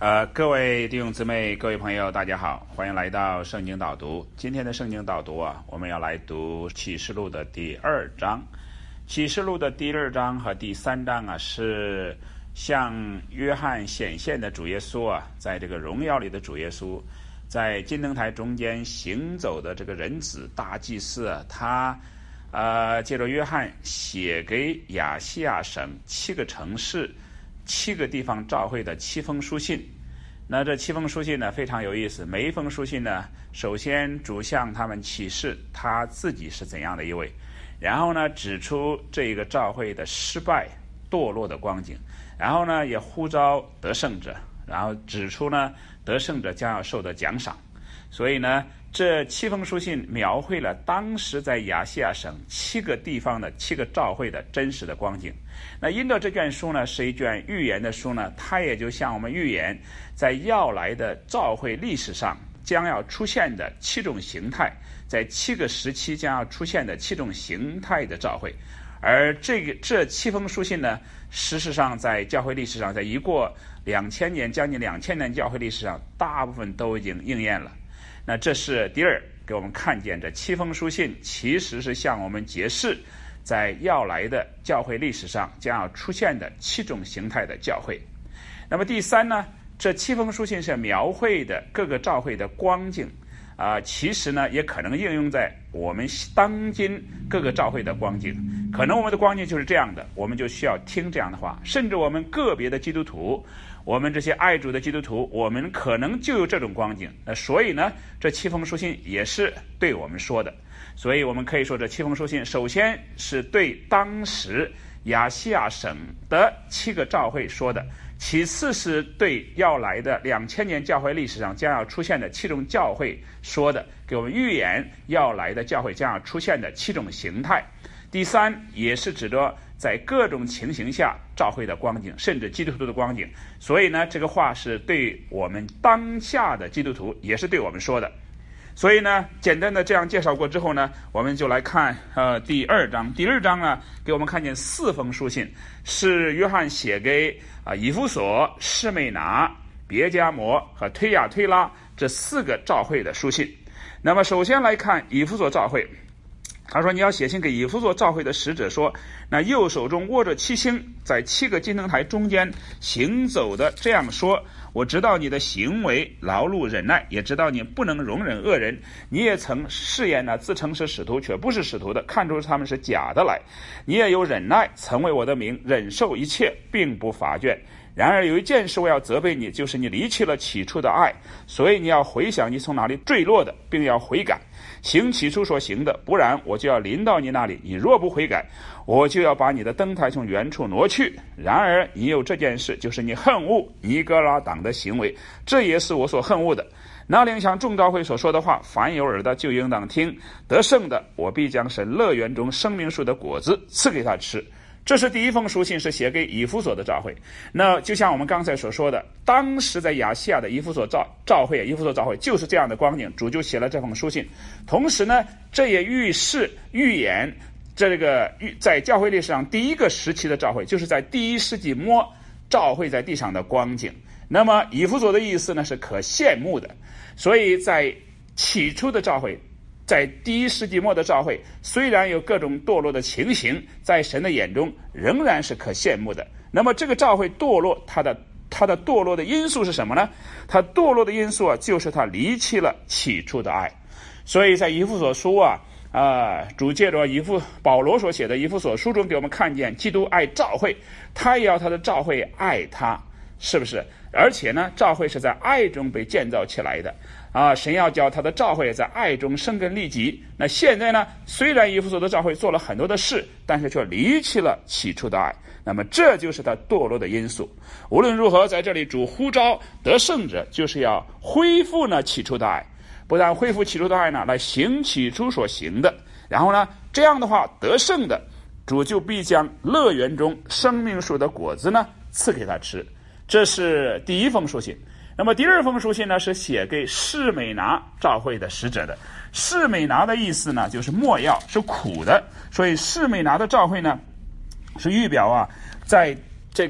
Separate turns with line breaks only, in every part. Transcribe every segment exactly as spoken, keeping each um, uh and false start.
呃，各位弟兄姊妹、各位朋友，大家好，欢迎来到圣经导读。今天的圣经导读啊，我们要来读启示录的第二章。启示录的第二章和第三章啊，是向约翰显现的主耶稣啊，在这个荣耀里的主耶稣，在金灯台中间行走的这个人子大祭司啊，他呃借着约翰写给亚细亚省七个城市七个地方教会的七封书信。那这七封书信呢非常有意思，每一封书信呢，首先主向他们启示他自己是怎样的一位，然后呢指出这个教会的失败堕落的光景，然后呢也呼召得胜者，然后指出呢得胜者将要受的奖赏。所以呢这七封书信描绘了当时在亚细亚省七个地方的七个教会的真实的光景。那因着这卷书呢是一卷预言的书呢，它也就向我们预言在要来的教会历史上将要出现的七种形态，在七个时期将要出现的七种形态的教会。而这个这七封书信呢，事实上在教会历史上，在一过两千年将近两千年教会历史上，大部分都已经应验了。那这是第二，给我们看见这七封书信其实是向我们揭示在要来的教会历史上将要出现的七种形态的教会。那么第三呢，这七封书信是描绘的各个教会的光景啊、呃，其实呢也可能应用在我们当今各个教会的光景。可能我们的光景就是这样的，我们就需要听这样的话，甚至我们个别的基督徒，我们这些爱主的基督徒，我们可能就有这种光景。那所以呢，这七封书信也是对我们说的。所以我们可以说，这七封书信首先是对当时亚细亚省的七个教会说的，其次是对要来的两千年教会历史上将要出现的七种教会说的，给我们预言要来的教会将要出现的七种形态。第三，也是指着在各种情形下教会的光景，甚至基督徒的光景。所以呢，这个话是对我们当下的基督徒，也是对我们说的。所以呢，简单的这样介绍过之后呢，我们就来看呃第二章。第二章呢，给我们看见四封书信，是约翰写给啊、呃、以弗所、士美拿、别迦摩和推亚推拉这四个教会的书信。那么首先来看以弗所教会。他说，你要写信给以弗所教会的使者说，那右手中握着七星，在七个金灯台中间行走的这样说，我知道你的行为劳碌忍耐，也知道你不能容忍恶人，你也曾试验呢自称是使徒却不是使徒的，看出他们是假的来，你也有忍耐，曾为我的名忍受一切，并不乏倦。然而有一件事我要责备你，就是你离弃了起初的爱，所以你要回想你从哪里坠落的，并要悔改，行起初所行的，不然我就要临到你那里，你若不悔改，我就要把你的灯台从原处挪去。然而你有这件事，就是你恨恶尼哥拉党的行为，这也是我所恨恶的。那领像众教会所说的话，凡有耳的就应当听，得胜的我必将神乐园中生命树的果子赐给他吃。这是第一封书信，是写给以弗所的教会。那就像我们刚才所说的，当时在亚细亚的以弗所教教会，以弗所教会就是这样的光景，主就写了这封书信。同时呢，这也预示预言这个在教会历史上第一个时期的教会，就是在第一世纪末教会在地上的光景。那么以弗所的意思呢是可羡慕的，所以在起初的教会，在第一世纪末的教会，虽然有各种堕落的情形，在神的眼中仍然是可羡慕的。那么这个教会堕落，它的它的堕落的因素是什么呢？它堕落的因素啊，就是它离弃了起初的爱。所以在以弗所书啊啊、呃，主借着以弗保罗所写的以弗所书中，给我们看见基督爱教会，他也要他的教会爱他，是不是？而且呢，教会是在爱中被建造起来的啊！神要叫他的教会在爱中生根立基。那现在呢，虽然以弗所的教会做了很多的事，但是却离弃了起初的爱，那么这就是他堕落的因素。无论如何，在这里主呼召得胜者，就是要恢复呢起初的爱，不但恢复起初的爱呢，来行起初所行的。然后呢，这样的话得胜的主就必将乐园中生命树的果子呢赐给他吃。这是第一封书信。那么第二封书信呢，是写给士美拿教会的使者的。士美拿的意思呢，就是没药，是苦的。所以士美拿的教会呢，是预表啊，在这个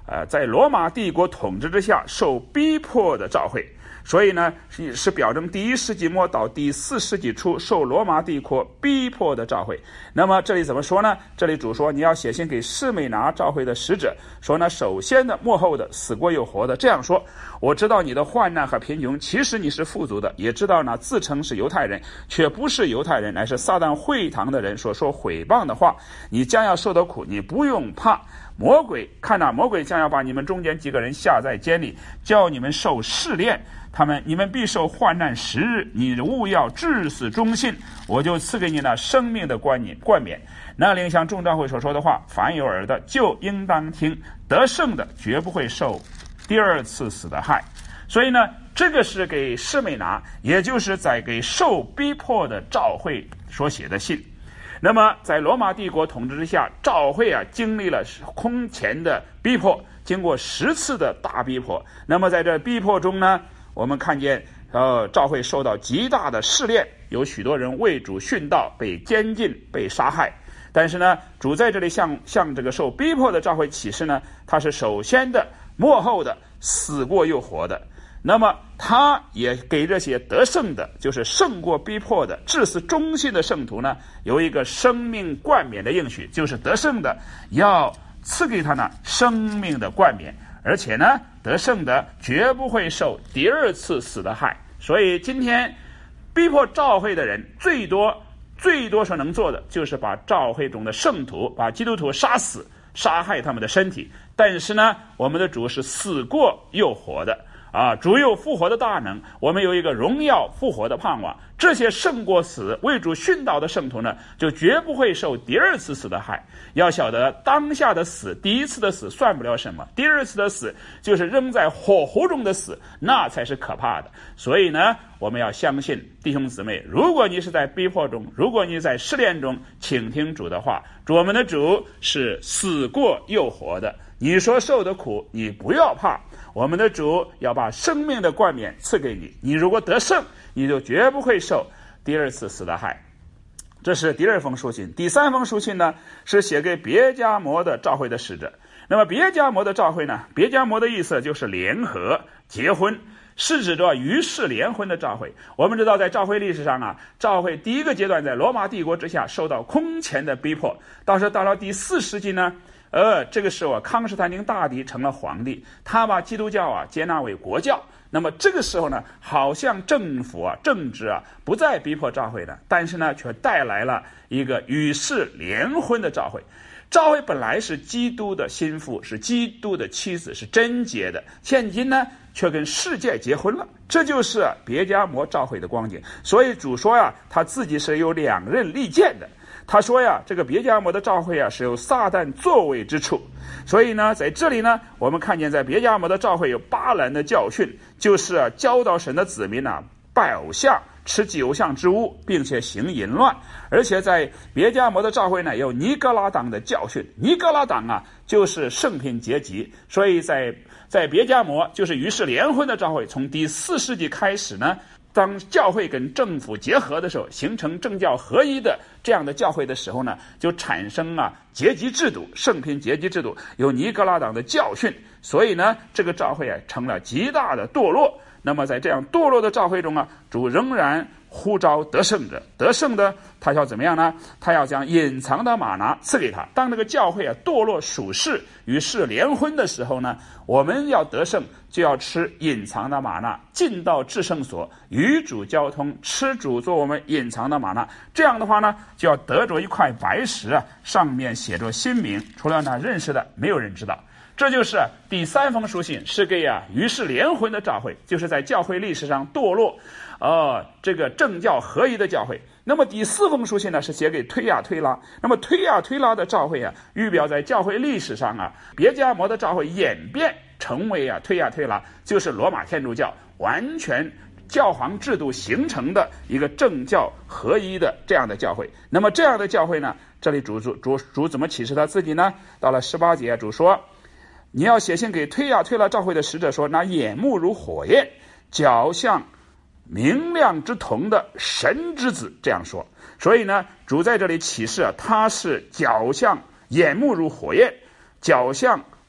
呃，在罗马帝国统治之下受逼迫的教会。所以呢，是是表征第一世纪末到第四世纪初受罗马帝国逼迫的教会。那么这里怎么说呢？这里主说你要写信给士美拿教会的使者，说呢，首先的末后的死过又活的，这样说：我知道你的患难和贫穷，其实你是富足的，也知道呢自称是犹太人，却不是犹太人，乃是撒旦会堂的人所说毁谤的话。你将要受的苦，你不用怕。魔鬼看哪、啊，魔鬼将要把你们中间几个人下在监里，叫你们受试炼。他们你们必受患难十日，你务要至死忠信，我就赐给你那生命的冠冕冠冕。那领像众教会所说的话，凡有耳的就应当听，得胜的绝不会受第二次死的害。所以呢，这个是给士美拿，也就是在给受逼迫的教会所写的信。那么在罗马帝国统治之下，教会啊经历了空前的逼迫，经过十次的大逼迫。那么在这逼迫中呢，我们看见呃教会受到极大的试炼，有许多人为主殉道，被监禁，被杀害。但是呢，主在这里向向这个受逼迫的教会启示呢，他是首先的、末后的、死过又活的。那么他也给这些得胜的，就是胜过逼迫的、至死忠信的圣徒呢，有一个生命冠冕的应许，就是得胜的要赐给他呢生命的冠冕，而且呢，得胜的绝不会受第二次死的害。所以今天逼迫教会的人，最多最多所能做的，就是把教会中的圣徒、把基督徒杀死，杀害他们的身体。但是呢，我们的主是死过又活的。啊，主有复活的大能，我们有一个荣耀复活的盼望。这些胜过死、为主殉道的圣徒呢，就绝不会受第二次死的害。要晓得，当下的死，第一次的死算不了什么，第二次的死就是扔在火湖中的死，那才是可怕的。所以呢，我们要相信弟兄姊妹，如果你是在逼迫中，如果你在试炼中，请听主的话。主我们的主是死过又活的，你所受的苦，你不要怕。我们的主要把生命的冠冕赐给你，你如果得胜，你就绝不会受第二次死的害。这是第二封书信。第三封书信呢，是写给别迦摩的教会的使者。那么别迦摩的教会呢，别迦摩的意思就是联合、结婚，是指着与世联婚的教会。我们知道在教会历史上啊，教会第一个阶段在罗马帝国之下受到空前的逼迫，到时到了第四世纪呢，呃，这个时候啊，康斯坦丁大帝成了皇帝，他把基督教啊接纳为国教。那么这个时候呢，好像政府啊、政治啊不再逼迫教会了，但是呢，却带来了一个与世联婚的教会。教会本来是基督的心腹，是基督的妻子，是贞洁的，现今呢，却跟世界结婚了。这就是别迦摩教会的光景。所以主说呀、啊，他自己是有两刃利剑的。他说呀，这个别迦摩的教会啊，是有撒旦作为之处。所以呢，在这里呢，我们看见在别迦摩的教会有巴兰的教训，就是啊，教导神的子民啊，拜偶像，吃祭偶像之物，并且行淫乱。而且在别迦摩的教会呢，有尼哥拉党的教训。尼哥拉党啊，就是圣品阶级。所以在在别迦摩，就是与世联婚的教会，从第四世纪开始呢，当教会跟政府结合的时候，形成政教合一的这样的教会的时候呢，就产生啊阶级制度，圣品阶级制度，有尼哥拉党的教训。所以呢，这个教会啊成了极大的堕落。那么在这样堕落的教会中啊，主仍然呼召得胜者，得胜的他要怎么样呢？他要将隐藏的玛拿赐给他。当这个教会啊堕落属世，与世联婚的时候呢，我们要得胜，就要吃隐藏的玛拿，进到至圣所，与主交通，吃主做我们隐藏的玛拿。这样的话呢，就要得着一块白石啊，上面写着新名，除了那认识的，没有人知道。这就是第三封书信，是给啊与世联婚的教会，就是在教会历史上堕落，呃，这个政教合一的教会。那么第四封书信呢，是写给推亚推拉。那么推亚推拉的教会啊，预表在教会历史上啊，别迦摩的教会演变成为啊推亚推拉，就是罗马天主教完全教皇制度形成的一个政教合一的这样的教会。那么这样的教会呢，这里主主主主怎么启示他自己呢？到了十八节，主说，你要写信给推亚推拉教会的使者说，那眼目如火焰，脚像明亮之瞳的神之子，这样说。所以呢，主在这里启示啊，他是脚像眼目如火焰，脚像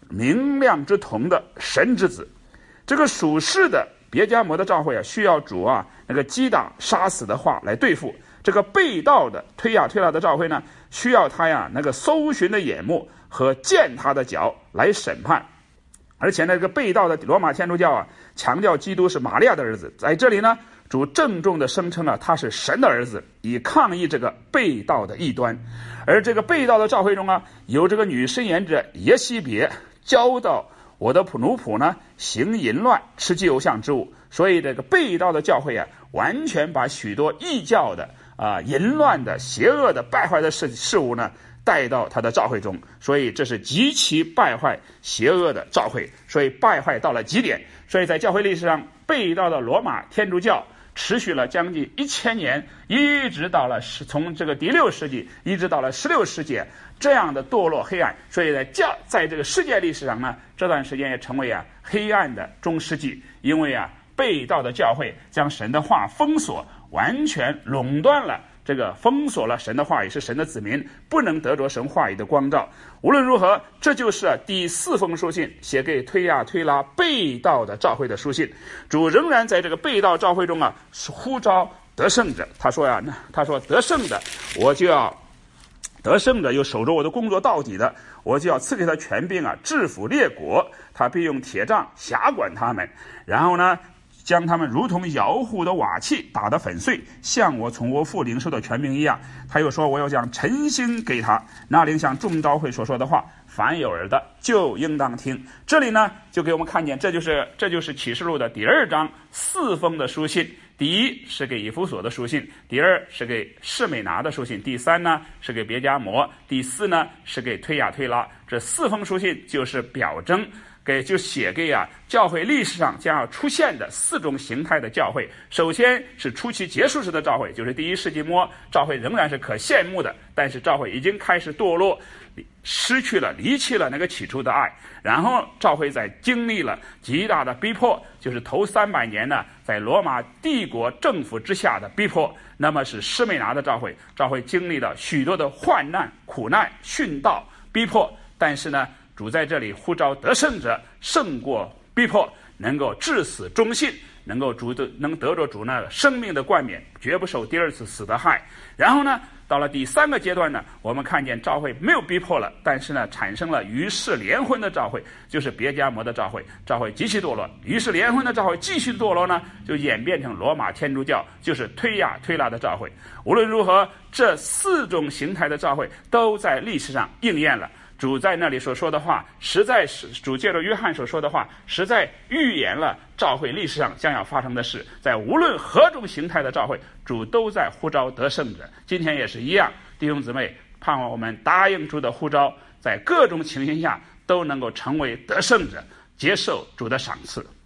明亮之瞳的神之子。这个属世的别迦摩的教会啊，需要主啊那个击打杀死的话来对付。这个被盗的推雅推拉的教会呢，需要他呀那个搜寻的眼目和践他的脚来审判。而且那个被盗的罗马天主教啊，强调基督是玛利亚的儿子，在这里呢，主郑重的声称了他是神的儿子，以抗议这个被盗的异端。而这个被盗的教会中啊，有这个女申言者耶西别教导我的奴仆呢行淫乱，吃祭偶像之物。所以这个被盗的教会啊，完全把许多异教的啊、呃、淫乱的、邪恶的、败坏的事事物呢带到他的教会中，所以这是极其败坏、邪恶的教会，所以败坏到了极点。所以在教会历史上，被盗的罗马天主教持续了将近一千年，一直到了从这个第六世纪一直到了十六世纪，这样的堕落黑暗。所以在教在这个世界历史上呢，这段时间也成为啊黑暗的中世纪，因为啊被盗的教会将神的话封锁，完全垄断了这个封锁了神的话语，是神的子民不能得着神话语的光照。无论如何，这就是第四封书信，写给推雅推拉被盗的教会的书信。主仍然在这个被盗教会中啊，呼召得胜者。他说呀，他说得胜的，我就要得胜的，又守着我的工作到底的，我就要赐给他权柄啊，制服列国，他必用铁杖辖管他们。然后呢，将他们如同窑户的瓦器打得粉碎，像我从我父领受的权柄一样。他又说，我要将晨星给他，那灵像众召会所说的话，凡有耳的就应当听。这里呢，就给我们看见，这就是这就是启示录的第二章四封的书信。第一是给以弗所的书信，第二是给士美拿的书信，第三呢是给别迦摩，第四呢是给推雅推拉。这四封书信就是表征给就写给啊教会历史上将要出现的四种形态的教会。首先是初期结束时的教会，就是第一世纪末，教会仍然是可羡慕的，但是教会已经开始堕落，失去了离弃了那个起初的爱。然后教会在经历了极大的逼迫，就是头三百年呢在罗马帝国政府之下的逼迫。那么是士美拿的教会，教会经历了许多的患难苦难殉道逼迫，但是呢主在这里呼召得胜者胜过逼迫，能够至死忠信，能够主的能得着主那生命的冠冕，绝不受第二次死的害。然后呢到了第三个阶段呢，我们看见教会没有逼迫了，但是呢产生了与世联婚的教会，就是别迦摩的教会，教会极其堕落。与世联婚的教会继续堕落呢，就演变成罗马天主教，就是推雅推拉的教会。无论如何，这四种形态的教会都在历史上应验了。主在那里所说的话，实在是主借着约翰所说的话，实在预言了教会历史上将要发生的事。在无论何种形态的教会，主都在呼召得胜者。今天也是一样，弟兄姊妹，盼望我们答应主的呼召，在各种情形下都能够成为得胜者，接受主的赏赐。